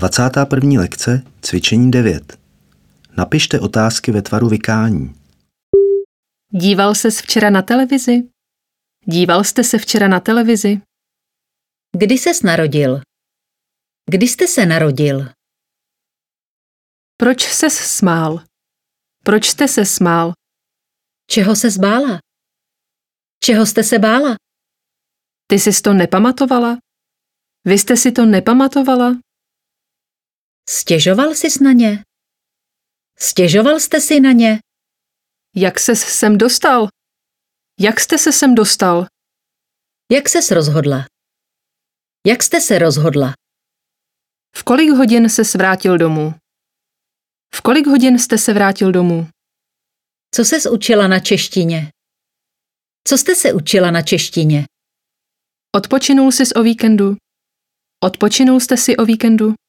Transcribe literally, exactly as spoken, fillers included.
dvacátá první lekce, cvičení devět. Napište otázky ve tvaru vykání. Díval ses včera na televizi? Díval jste se včera na televizi? Kdy ses narodil? Kdy jste se narodil? Proč ses smál? Proč jste se smál? Čeho ses bála? Čeho jste se bála? Ty jsi to nepamatovala? Vy jste si to nepamatovala? Stěžoval sis na ně? Stěžoval jste si na ně? Jak ses sem dostal? Jak jste se sem dostal? Jak ses rozhodla? Jak jste se rozhodla? V kolik hodin ses vrátil domů? V kolik hodin jste se vrátil domů? Co ses učila na češtině? Co jste se učila na češtině? Odpočinul jsi o víkendu? Odpočinul jste si o víkendu?